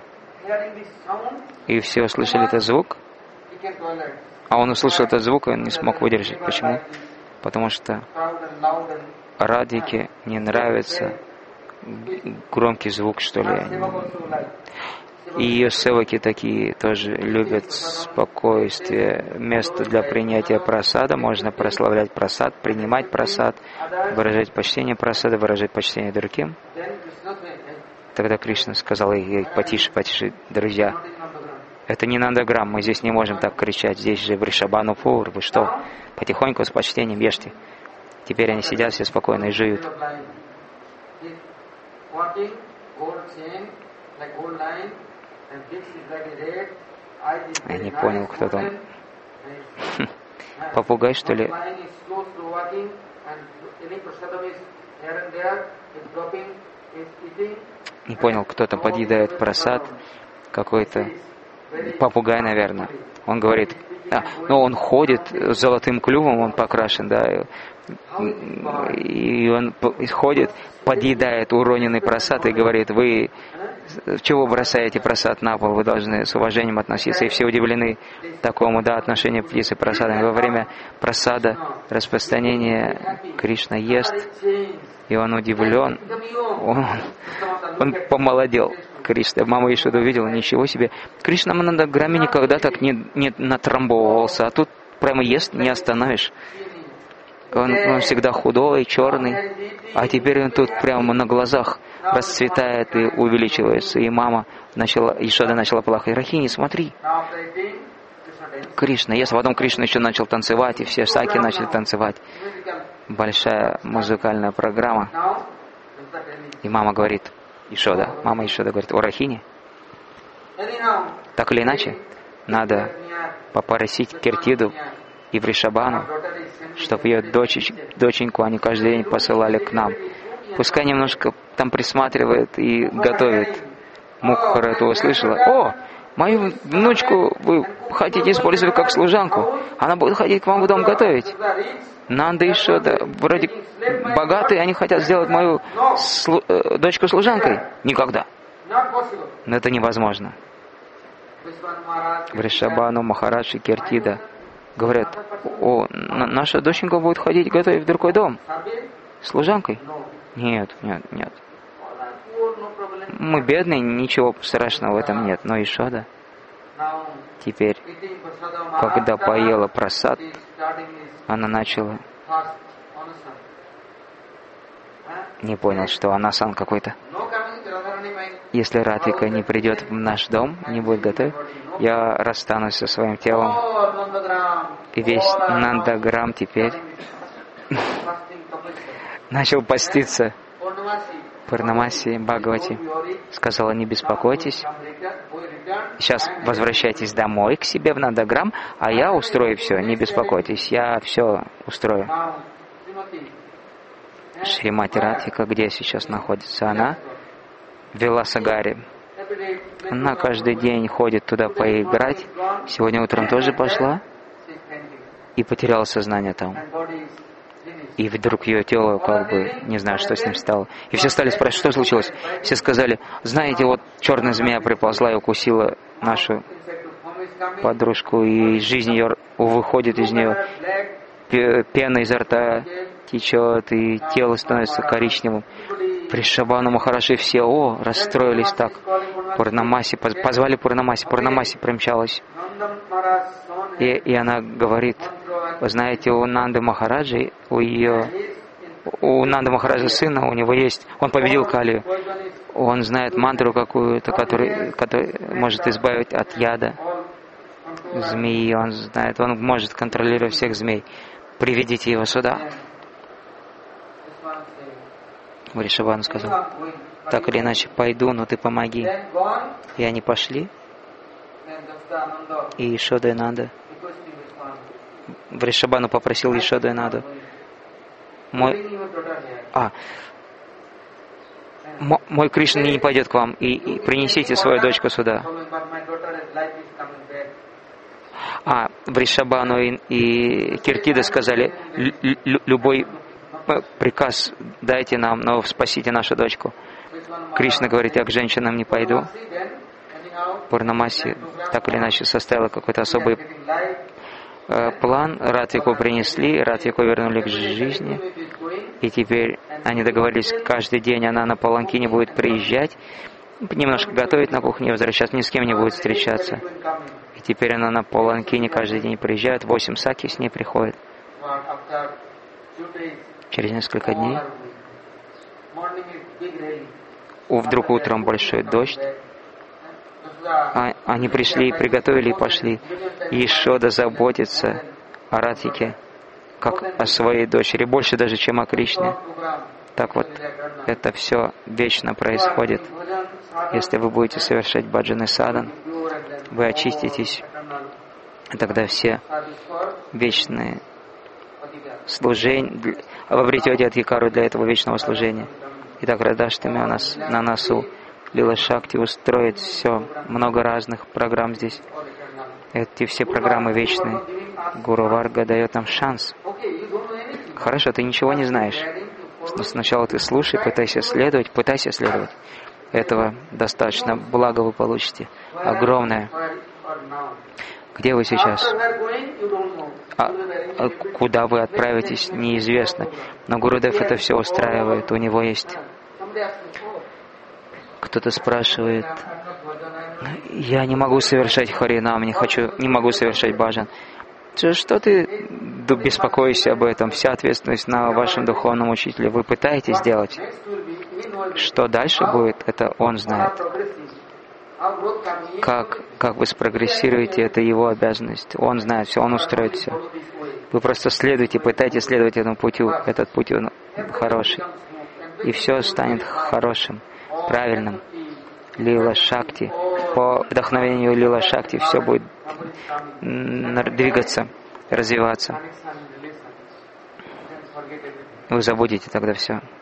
И все услышали этот звук. А он услышал этот звук, и он не смог выдержать. Почему? Потому что Радхике не нравится громкий звук, что ли. И ее севаки такие тоже любят спокойствие. Место для принятия прасада. Можно прославлять прасад, принимать прасад, выражать почтение прасада, выражать почтение другим. Тогда Кришна сказал ей: потише, потише, друзья. Это не Нандаграм, мы здесь не можем так кричать. Здесь же Вришабхану Пур, вы что? Потихоньку, с почтением ешьте. Теперь они сидят все спокойно и жуют. Я не понял, кто там. Попугай, что ли? Не понял, кто там подъедает прасад. Какой-то попугай, наверное. Он говорит, он ходит с золотым клювом, он покрашен, да, и он ходит, подъедает уроненный прасад и говорит: вы чего бросаете прасад на пол, вы должны с уважением относиться. И все удивлены такому, отношению птицы прасадом. Во время прасада распространения Кришна ест, и он удивлен, он помолодел. Кришна, мама Ешода увидела, ничего себе. Кришна на Нандаграме никогда так не натрамбовывался, а тут прямо ест, не остановишь. Он всегда худой, черный, а теперь он тут прямо на глазах расцветает и увеличивается. И мама Ешода начала плакать: Рахини, смотри, Кришна ест. Потом Кришна еще начал танцевать, и все саки начали танцевать. Большая музыкальная программа. И мама говорит, мама Ешода говорит: о Рахини, так или иначе, надо попросить Киртиду и Вришабхану, чтобы ее доченьку они каждый день посылали к нам. Пускай немножко там присматривает и готовит. Мукхара это услышала: о, Мою внучку вы хотите использовать как служанку. Она будет ходить к вам в дом готовить. Нанда и Шода вроде богатые, они хотят сделать мою дочку служанкой. Никогда. Но это невозможно. Вришабану, Махарадж и Киртида говорят: о, наша доченька будет ходить готовить в другой дом. Служанкой? Нет. Мы бедные, ничего страшного в этом нет. Но Ишода теперь, когда поела прасад, она начала... Не понял, что анасан какой-то. Если Радхика не придет в наш дом, не будет готовить, я расстанусь со своим телом. И весь Нандаграм теперь начал поститься. Пурнамаси Бхагавати сказала: не беспокойтесь, сейчас возвращайтесь домой к себе в Нандаграм, а я устрою все, не беспокойтесь, я все устрою. Шримати Радхика, где сейчас находится она? В Виласагаре. Она каждый день ходит туда поиграть. Сегодня утром тоже пошла и потеряла сознание там. И вдруг ее тело, не знаю, что с ним стало. И все стали спрашивать, что случилось. Все сказали: знаете, вот черная змея приползла и укусила нашу подружку, и жизнь ее выходит из нее, пена изо рта течет, и тело становится коричневым. Вришабану Махарадж и все, расстроились так. Пурнамаси, позвали Пурнамаси, Пурнамаси примчалась. И она говорит: вы знаете, у Нанды Махараджи, у Нанды Махараджа сына, у него есть, он победил Калию. Он знает мантру какую-то, которая может избавить от яда змеи. Он знает, он может контролировать всех змей. Приведите его сюда. Вришабану сказал: так или иначе пойду, но ты помоги. И они пошли. И Ешода и Нанда. Вришабану попросил Ешоду и Нанду: мой Кришна не пойдет к вам, и принесите свою дочку сюда. Вришабану и Киртида сказали: любой приказ дайте нам, но спасите нашу дочку. Кришна говорит: я к женщинам не пойду. Пурнамаси так или иначе составила какой-то особый план. Радхику принесли, Радхику вернули к жизни. И теперь они договорились, каждый день она на паланкине будет приезжать, немножко готовить на кухне и возвращаться, ни с кем не будет встречаться. И теперь она на паланкине каждый день приезжает, 8 саки с ней приходит. Через несколько дней вдруг утром большой дождь. Они пришли, приготовили и пошли. И Ешода заботится о Радхике, как о своей дочери, больше даже, чем о Кришне. Так вот, это все вечно происходит. Если вы будете совершать баджан и садан, вы очиститесь, и тогда все вечные служения, вы обретете адхикару для этого вечного служения. Итак, Радхаштами у нас на носу. Лила Шакти устроит все, много разных программ здесь. Эти все программы вечные. Гуру Варга дает нам шанс. Хорошо, ты ничего не знаешь. Но сначала ты слушай, пытайся следовать. Этого достаточно, благо вы получите. Огромное. Где вы сейчас? Куда вы отправитесь, неизвестно. Но Гурудев это все устраивает. У него есть... Кто-то спрашивает: я не могу совершать харинам, не могу совершать баджан. Что ты беспокоишься об этом? Вся ответственность на вашем духовном учителе. Вы пытаетесь сделать. Что дальше будет, это он знает. Как вы спрогрессируете, это его обязанность. Он знает все, он устроит все. Вы просто следуйте, пытайтесь следовать этому путю. Этот путь он хороший. И все станет хорошим, правильным. Лила Шакти. По вдохновению Лила Шакти все будет двигаться, развиваться. Вы забудете тогда все.